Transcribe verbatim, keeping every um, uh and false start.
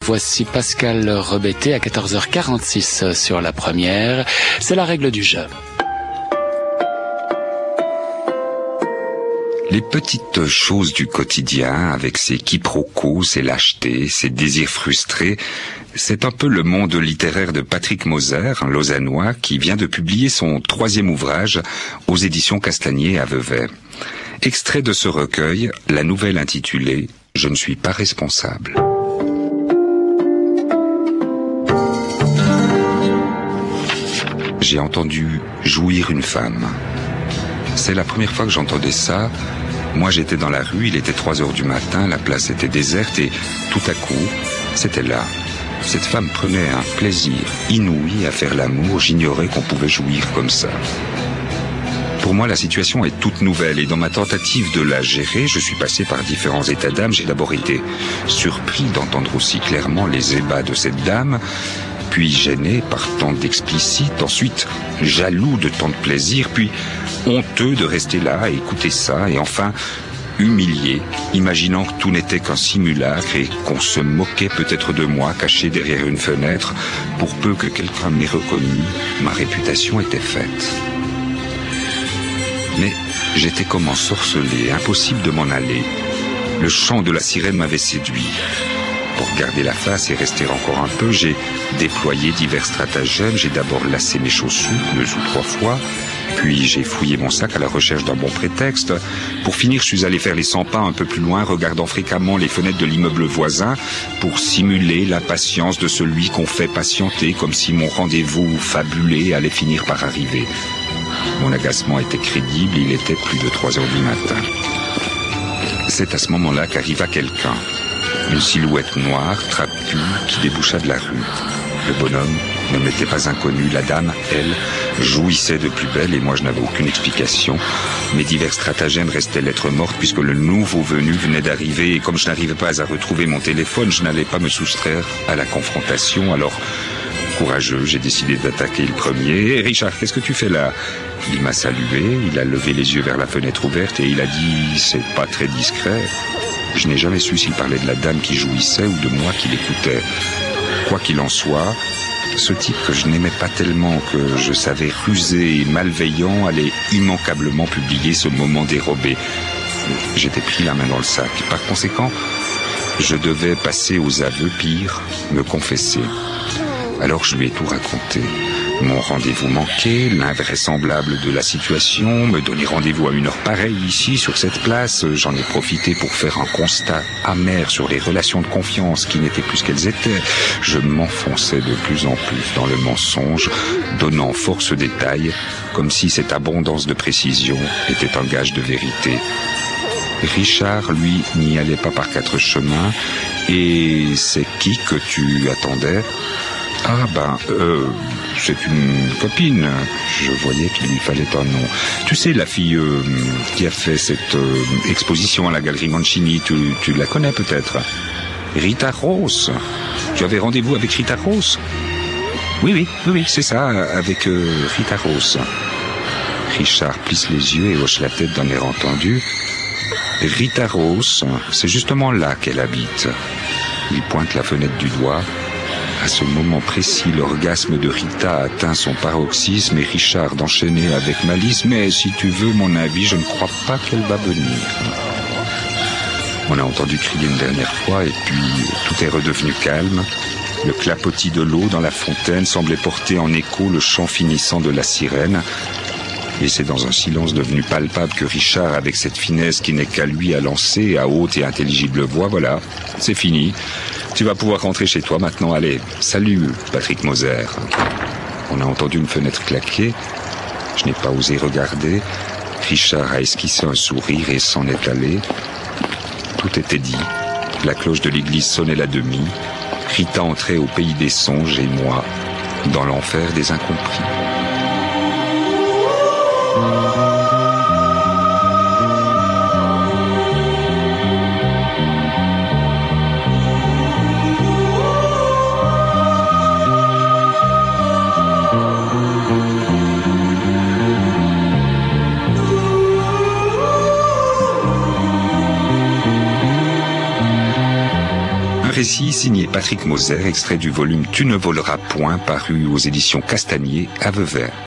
voici Pascal Rebetté à quatorze heures quarante-six sur la première. C'est la règle du jeu. Les petites choses du quotidien, avec ses quiproquos, ses lâchetés, ses désirs frustrés, c'est un peu le monde littéraire de Patrick Moser, un lausannois, qui vient de publier son troisième ouvrage aux éditions Castanier à Vevey. Extrait de ce recueil, la nouvelle intitulée « Je ne suis pas responsable ». J'ai entendu jouir une femme. C'est la première fois que j'entendais ça. Moi, j'étais dans la rue, il était trois heures du matin, la place était déserte et tout à coup, c'était là. Cette femme prenait un plaisir inouï à faire l'amour, j'ignorais qu'on pouvait jouir comme ça. Pour moi, la situation est toute nouvelle et dans ma tentative de la gérer, je suis passé par différents états d'âme. J'ai d'abord été surpris d'entendre aussi clairement les ébats de cette dame, puis gêné par tant d'explicite, ensuite jaloux de tant de plaisir, puis honteux de rester là à écouter ça, et enfin humilié, imaginant que tout n'était qu'un simulacre et qu'on se moquait peut-être de moi, caché derrière une fenêtre. Pour peu que quelqu'un m'ait reconnu, ma réputation était faite. Mais j'étais comme ensorcelé, impossible de m'en aller. Le chant de la sirène m'avait séduit. Pour garder la face et rester encore un peu, j'ai déployé divers stratagèmes. J'ai d'abord lacé mes chaussures deux ou trois fois, puis j'ai fouillé mon sac à la recherche d'un bon prétexte. Pour finir, je suis allé faire les cent pas un peu plus loin, regardant fréquemment les fenêtres de l'immeuble voisin pour simuler l'impatience de celui qu'on fait patienter, comme si mon rendez-vous fabulé allait finir par arriver. Mon agacement était crédible, il était plus de trois heures du matin. C'est à ce moment-là qu'arriva quelqu'un. Une silhouette noire, trapue, qui déboucha de la rue. Le bonhomme ne m'était pas inconnu. La dame, elle, jouissait de plus belle et moi je n'avais aucune explication. Mes divers stratagèmes restaient lettre morte puisque le nouveau venu venait d'arriver et comme je n'arrivais pas à retrouver mon téléphone, je n'allais pas me soustraire à la confrontation. Alors, courageux, j'ai décidé d'attaquer le premier. Hey, Richard, qu'est-ce que tu fais là? Il m'a salué, il a levé les yeux vers la fenêtre ouverte et il a dit « c'est pas très discret ». Je n'ai jamais su s'il parlait de la dame qui jouissait ou de moi qui l'écoutais. Quoi qu'il en soit, ce type que je n'aimais pas tellement, que je savais rusé et malveillant, allait immanquablement publier ce moment dérobé. J'étais pris la main dans le sac. Par conséquent, je devais passer aux aveux, pire, me confesser. Alors je lui ai tout raconté. Mon rendez-vous manqué, l'invraisemblable de la situation, me donner rendez-vous à une heure pareille ici, sur cette place. J'en ai profité pour faire un constat amer sur les relations de confiance qui n'étaient plus ce qu'elles étaient. Je m'enfonçais de plus en plus dans le mensonge, donnant force détails, comme si cette abondance de précision était un gage de vérité. Richard, lui, n'y allait pas par quatre chemins. Et c'est qui que tu attendais ? Ah ben, euh, c'est une copine. Je voyais qu'il lui fallait un nom. Tu sais, la fille euh, qui a fait cette euh, exposition à la Galerie Mancini, tu, tu la connais peut-être? Rita Rose. Tu avais rendez-vous avec Rita Rose? Oui, oui, oui, oui, c'est ça, avec euh, Rita Rose. Richard plisse les yeux et hoche la tête d'un air entendu. Rita Rose, c'est justement là qu'elle habite. Il pointe la fenêtre du doigt. À ce moment précis, l'orgasme de Rita a atteint son paroxysme et Richard d'enchaîner avec malice. Mais si tu veux mon avis, je ne crois pas qu'elle va venir. On a entendu crier une dernière fois et puis tout est redevenu calme. Le clapotis de l'eau dans la fontaine semblait porter en écho le chant finissant de la sirène. Et c'est dans un silence devenu palpable que Richard, avec cette finesse qui n'est qu'à lui à lancer, à haute et intelligible voix, voilà, c'est fini. Tu vas pouvoir rentrer chez toi maintenant. Allez, salut, Patrick Moser. On a entendu une fenêtre claquer. Je n'ai pas osé regarder. Richard a esquissé un sourire et s'en est allé. Tout était dit. La cloche de l'église sonnait la demi. Rita entrait au pays des songes et moi, dans l'enfer des incompris. signé Patrick Moser, extrait du volume Tu ne voleras point, paru aux éditions Castanier à Vauvert.